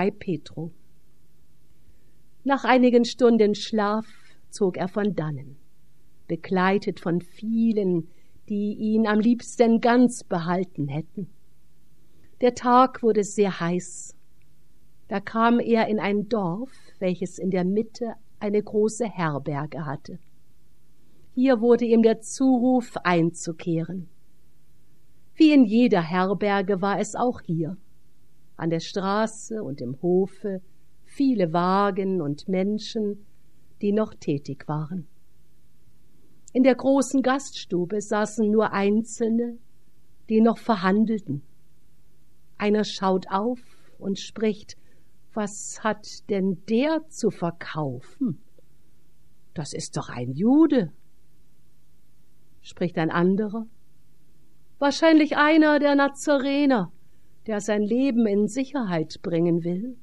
bei Petro. Nach einigen Stunden Schlaf zog er von dannen, begleitet von vielen, die ihn am liebsten ganz behalten hätten. Der Tag wurde sehr heiß. Da kam er in ein Dorf, welches in der Mitte eine große Herberge hatte. Hier wurde ihm der Zuruf einzukehren. Wie in jeder Herberge war es auch hier. An der Straße und im Hofe viele Wagen und Menschen, die noch tätig waren. In der großen Gaststube saßen nur Einzelne, die noch verhandelten. Einer schaut auf und spricht: Was hat denn der zu verkaufen? Das ist doch ein Jude. Spricht ein anderer: Wahrscheinlich einer der Nazarener, der sein Leben in Sicherheit bringen will.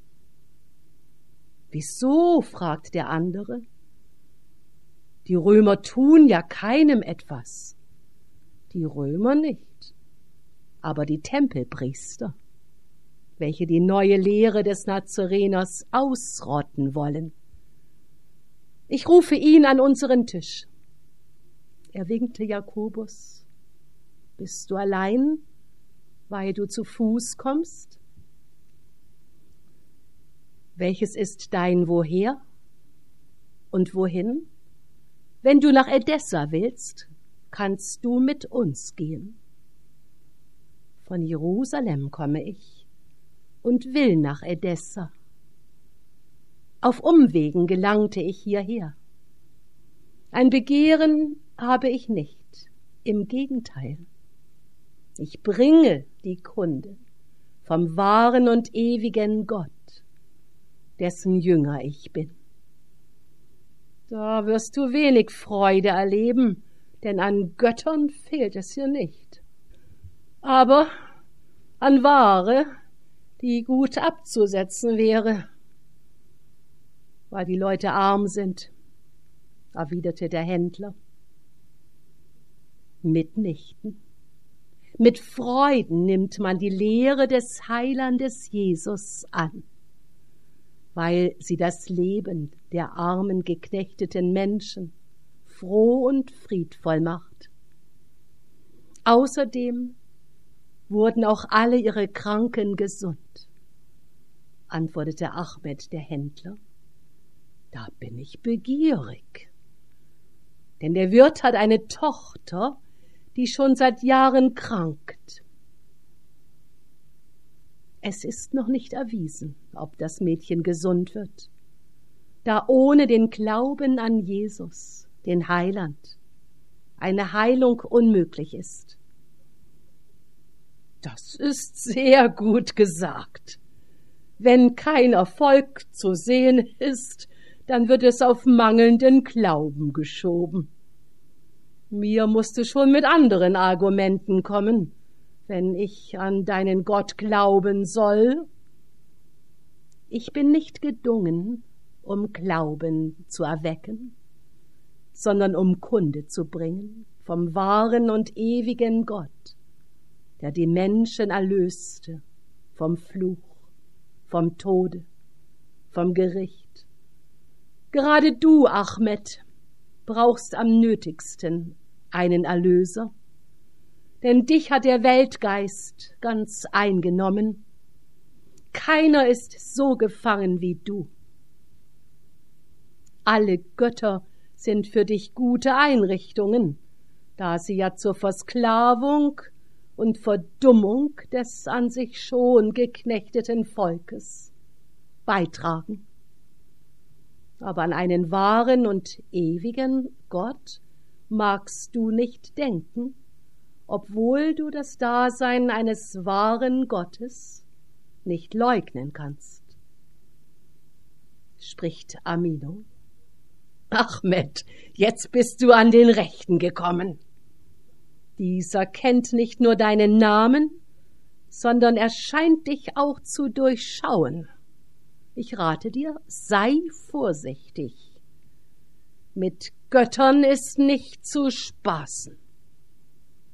Wieso? Fragt der andere. Die Römer tun ja keinem etwas. Die Römer nicht, aber die Tempelpriester, welche die neue Lehre des Nazareners ausrotten wollen. Ich rufe ihn an unseren Tisch. Er winkte Jakobus. Bist du allein, weil du zu Fuß kommst? Welches ist dein Woher und wohin? Wenn du nach Edessa willst, kannst du mit uns gehen. Von Jerusalem komme ich und will nach Edessa. Auf Umwegen gelangte ich hierher. Ein Begehren habe ich nicht, im Gegenteil. Ich bringe die Kunde vom wahren und ewigen Gott, dessen Jünger ich bin. Da wirst du wenig Freude erleben, denn an Göttern fehlt es hier nicht. Aber an Ware, die gut abzusetzen wäre. Weil die Leute arm sind, erwiderte der Händler. Mitnichten. Mit Freuden nimmt man die Lehre des Heilandes Jesus an, weil sie das Leben der armen, geknechteten Menschen froh und friedvoll macht. Außerdem wurden auch alle ihre Kranken gesund, antwortete Achmed, der Händler. Da bin ich begierig, denn der Wirt hat eine Tochter, die schon seit Jahren krankt. Es ist noch nicht erwiesen, ob das Mädchen gesund wird, da ohne den Glauben an Jesus, den Heiland, eine Heilung unmöglich ist. Das ist sehr gut gesagt. Wenn kein Erfolg zu sehen ist, dann wird es auf mangelnden Glauben geschoben. Mir musst du schon mit anderen Argumenten kommen, wenn ich an deinen Gott glauben soll. Ich bin nicht gedungen, um Glauben zu erwecken, sondern um Kunde zu bringen vom wahren und ewigen Gott, der die Menschen erlöste vom Fluch, vom Tode, vom Gericht. Gerade du, Achmed, brauchst am nötigsten einen Erlöser, denn dich hat der Weltgeist ganz eingenommen. Keiner ist so gefangen wie du. Alle Götter sind für dich gute Einrichtungen, da sie ja zur Versklavung und Verdummung des an sich schon geknechteten Volkes beitragen. Aber an einen wahren und ewigen Gott magst du nicht denken, obwohl du das Dasein eines wahren Gottes nicht leugnen kannst. Spricht Amino. Achmed, jetzt bist du an den Rechten gekommen. Dieser kennt nicht nur deinen Namen, sondern er scheint dich auch zu durchschauen. Ich rate dir, sei vorsichtig. Mit Göttern ist nicht zu spaßen,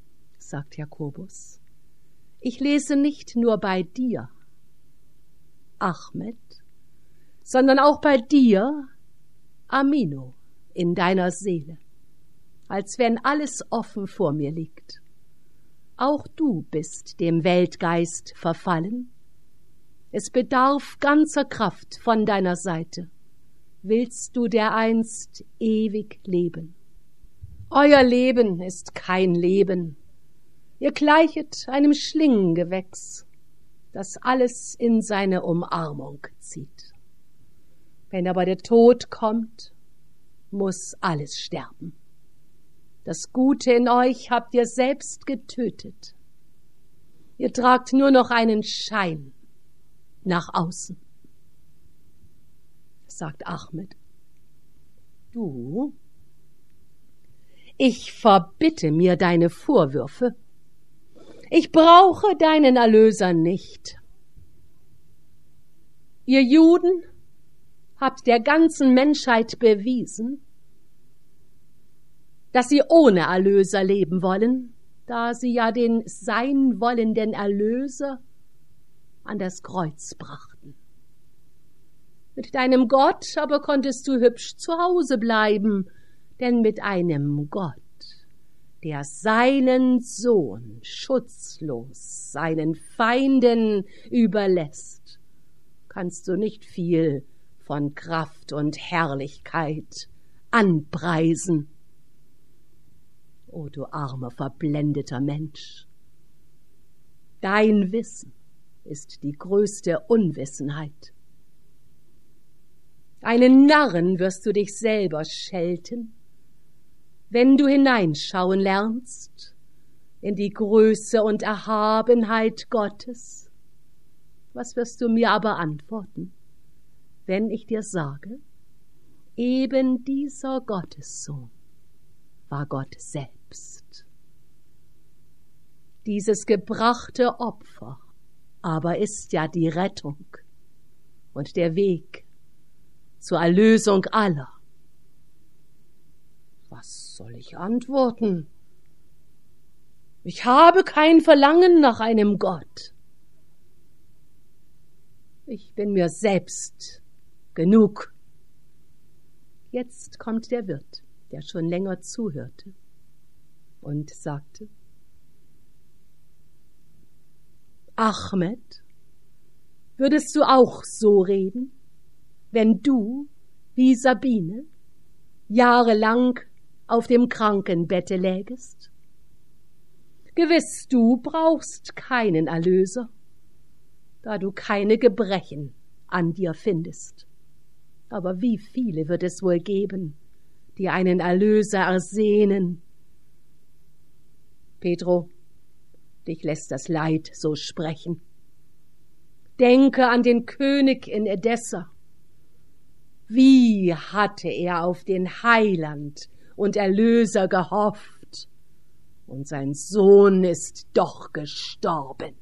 sagt Jakobus. Ich lese nicht nur bei dir. Ahmed, sondern auch bei dir, Amino, in deiner Seele, als wenn alles offen vor mir liegt. Auch du bist dem Weltgeist verfallen. Es bedarf ganzer Kraft von deiner Seite. Willst du dereinst ewig leben? Euer Leben ist kein Leben. Ihr gleichet einem Schlingengewächs, das alles in seine Umarmung zieht. Wenn aber der Tod kommt, muss alles sterben. Das Gute in euch habt ihr selbst getötet. Ihr tragt nur noch einen Schein nach außen. Sagt Ahmed. Du? Ich verbitte mir deine Vorwürfe. Ich brauche deinen Erlöser nicht. Ihr Juden habt der ganzen Menschheit bewiesen, dass sie ohne Erlöser leben wollen, da sie ja den sein wollenden Erlöser an das Kreuz brachten. Mit deinem Gott aber konntest du hübsch zu Hause bleiben, denn mit einem Gott, der seinen Sohn schutzlos seinen Feinden überlässt, kannst du nicht viel von Kraft und Herrlichkeit anpreisen. O du armer, verblendeter Mensch! Dein Wissen ist die größte Unwissenheit. Einen Narren wirst du dich selber schelten, wenn du hineinschauen lernst in die Größe und Erhabenheit Gottes. Was wirst du mir aber antworten, wenn ich dir sage, eben dieser Gottessohn war Gott selbst. Dieses gebrachte Opfer aber ist ja die Rettung und der Weg zur Erlösung aller. Was soll ich antworten? Ich habe kein Verlangen nach einem Gott. Ich bin mir selbst genug. Jetzt kommt der Wirt, der schon länger zuhörte, und sagte: Ahmed, würdest du auch so reden, wenn du, wie Sabine, jahrelang auf dem Krankenbette lägest? Gewiss, du brauchst keinen Erlöser, da du keine Gebrechen an dir findest. Aber wie viele wird es wohl geben, die einen Erlöser ersehnen? Pedro, dich lässt das Leid so sprechen. Denke an den König in Edessa. Wie hatte er auf den Heiland und Erlöser gehofft, und sein Sohn ist doch gestorben.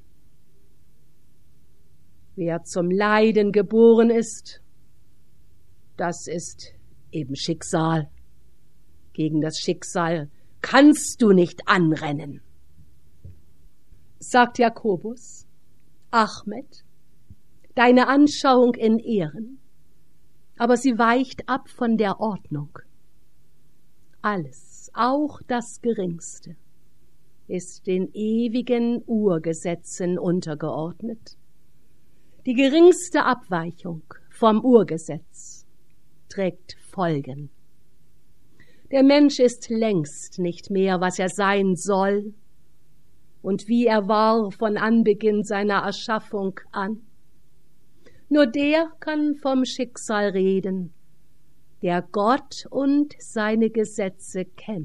Wer zum Leiden geboren ist, das ist eben Schicksal. Gegen das Schicksal kannst du nicht anrennen. Sagt Jakobus: Ahmed, deine Anschauung in Ehren, aber sie weicht ab von der Ordnung. Alles, auch das Geringste, ist den ewigen Urgesetzen untergeordnet. Die geringste Abweichung vom Urgesetz trägt Folgen. Der Mensch ist längst nicht mehr, was er sein soll und wie er war von Anbeginn seiner Erschaffung an. Nur der kann vom Schicksal reden, der Gott und seine Gesetze kennt.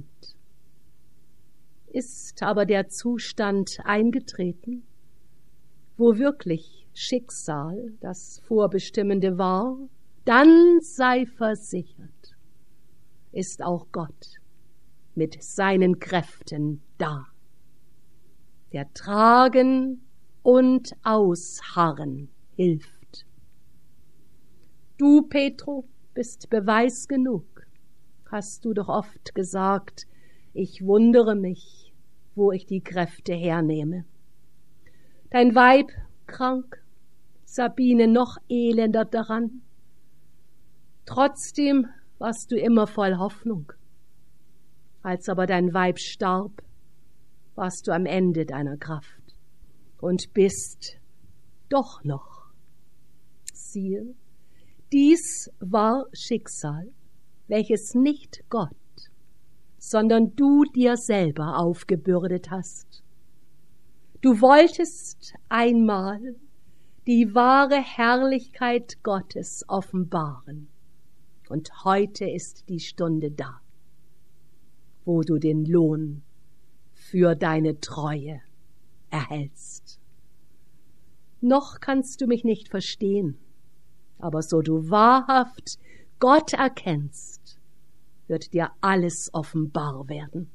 Ist aber der Zustand eingetreten, wo wirklich Schicksal das Vorbestimmende war, dann sei versichert, ist auch Gott mit seinen Kräften da, der Tragen und Ausharren hilft. Du, Petro, bist Beweis genug, hast du doch oft gesagt. Ich wundere mich, wo ich die Kräfte hernehme. Dein Weib krank, Sabine noch elender daran. Trotzdem warst du immer voll Hoffnung. Als aber dein Weib starb, warst du am Ende deiner Kraft und bist doch noch. Siehe, dies war Schicksal, welches nicht Gott, sondern du dir selber aufgebürdet hast. Du wolltest einmal die wahre Herrlichkeit Gottes offenbaren, und heute ist die Stunde da, wo du den Lohn für deine Treue erhältst. Noch kannst du mich nicht verstehen, aber so du wahrhaft Gott erkennst, wird dir alles offenbar werden.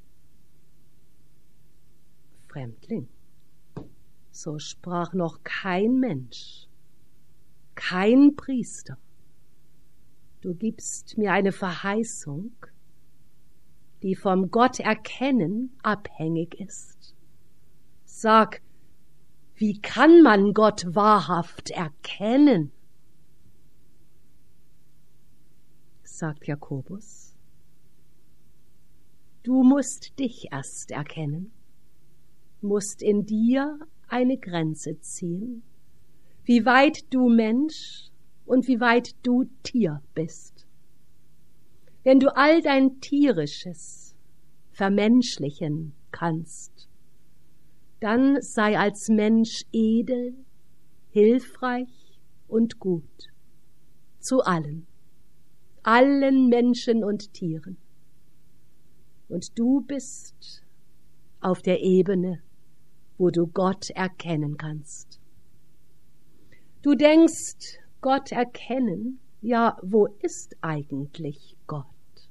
Fremdling, so sprach noch kein Mensch, kein Priester. Du gibst mir eine Verheißung, die vom Gott erkennen abhängig ist. Sag, wie kann man Gott wahrhaft erkennen? Sagt Jakobus, du musst dich erst erkennen, musst in dir eine Grenze ziehen, wie weit du Mensch und wie weit du Tier bist. Wenn du all dein Tierisches vermenschlichen kannst, dann sei als Mensch edel, hilfreich und gut zu allen Menschen und Tieren. Und du bist auf der Ebene, wo du Gott erkennen kannst. Du denkst, Gott erkennen, ja, wo ist eigentlich Gott?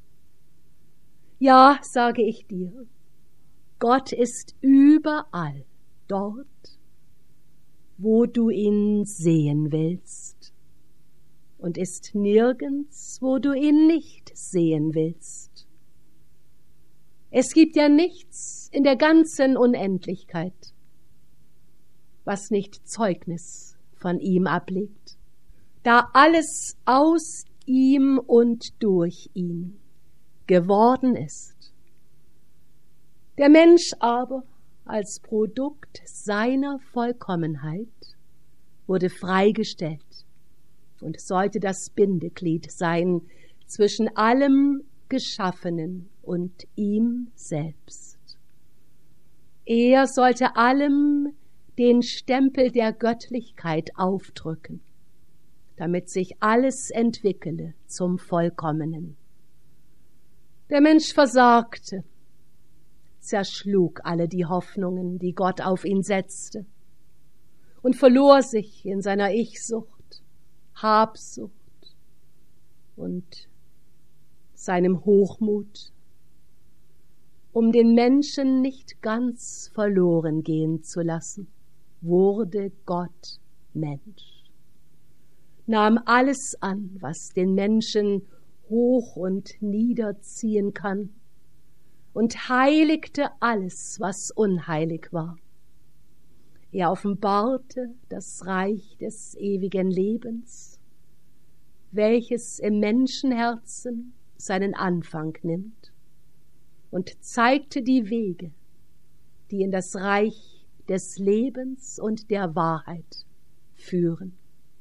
Ja, sage ich dir, Gott ist überall dort, wo du ihn sehen willst, und ist nirgends, wo du ihn nicht sehen willst. Es gibt ja nichts in der ganzen Unendlichkeit, was nicht Zeugnis von ihm ablegt, da alles aus ihm und durch ihn geworden ist. Der Mensch aber als Produkt seiner Vollkommenheit wurde freigestellt und sollte das Bindeglied sein zwischen allem Geschaffenen und ihm selbst. Er sollte allem den Stempel der Göttlichkeit aufdrücken, damit sich alles entwickele zum Vollkommenen. Der Mensch versagte, zerschlug alle die Hoffnungen, die Gott auf ihn setzte, und verlor sich in seiner Ich-Sucht, Habsucht und seinem Hochmut, um den Menschen nicht ganz verloren gehen zu lassen, wurde Gott Mensch, nahm alles an, was den Menschen hoch und niederziehen kann, und heiligte alles, was unheilig war. Er offenbarte das Reich des ewigen Lebens, welches im Menschenherzen seinen Anfang nimmt, und zeigte die Wege, die in das Reich des Lebens und der Wahrheit führen.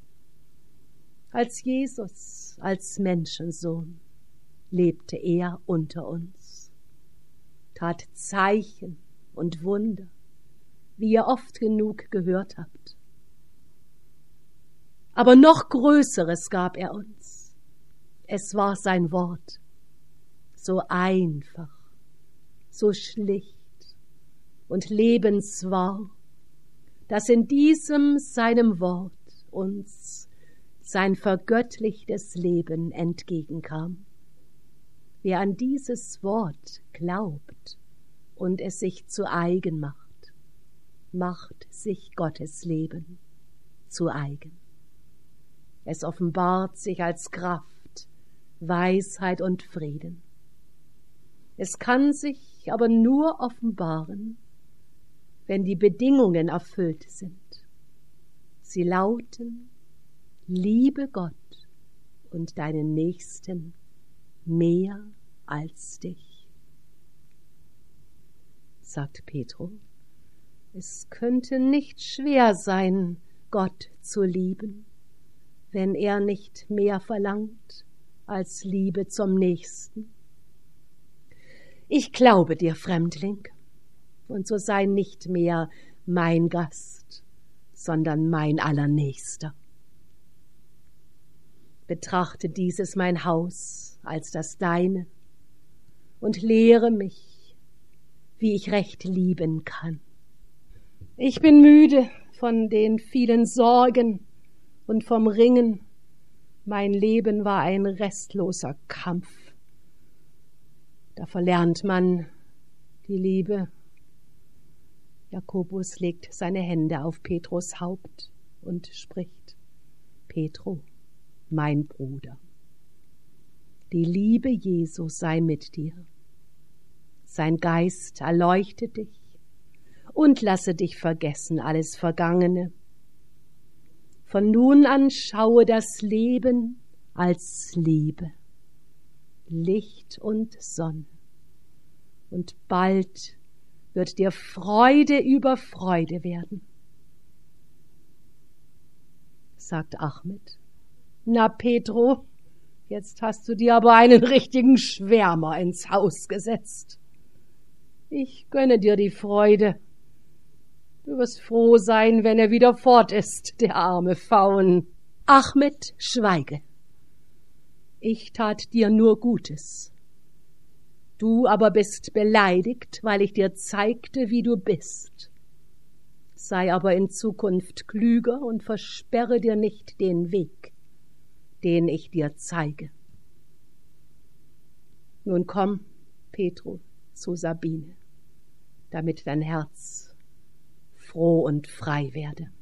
Als Jesus, als Menschensohn, lebte er unter uns, tat Zeichen und Wunder, wie ihr oft genug gehört habt. Aber noch Größeres gab er uns. Es war sein Wort, so einfach, so schlicht und lebenswahr, dass in diesem seinem Wort uns sein vergöttlichtes Leben entgegenkam. Wer an dieses Wort glaubt und es sich zu eigen macht, macht sich Gottes Leben zu eigen. Es offenbart sich als Kraft, Weisheit und Frieden. Es kann sich aber nur offenbaren, wenn die Bedingungen erfüllt sind. Sie lauten: Liebe Gott und deinen Nächsten mehr als dich. Sagt Petro, es könnte nicht schwer sein, Gott zu lieben, wenn er nicht mehr verlangt als Liebe zum Nächsten. Ich glaube dir, Fremdling, und so sei nicht mehr mein Gast, sondern mein Allernächster. Betrachte dieses mein Haus als das deine und lehre mich, wie ich recht lieben kann. Ich bin müde von den vielen Sorgen und vom Ringen. Mein Leben war ein restloser Kampf. Da verlernt man die Liebe. Jakobus legt seine Hände auf Petrus Haupt und spricht: Petro, mein Bruder, die Liebe Jesu sei mit dir. Sein Geist erleuchte dich und lasse dich vergessen alles Vergangene. Von nun an schaue das Leben als Liebe, Licht und Sonne. Und bald wird dir Freude über Freude werden. Sagt Ahmed: Na, Petro, jetzt hast du dir aber einen richtigen Schwärmer ins Haus gesetzt. Ich gönne dir die Freude. Du wirst froh sein, wenn er wieder fort ist, der arme Faun. Ahmed, schweige. Ich tat dir nur Gutes. Du aber bist beleidigt, weil ich dir zeigte, wie du bist. Sei aber in Zukunft klüger und versperre dir nicht den Weg, den ich dir zeige. Nun komm, Petro, zu Sabine, damit dein Herz froh und frei werde.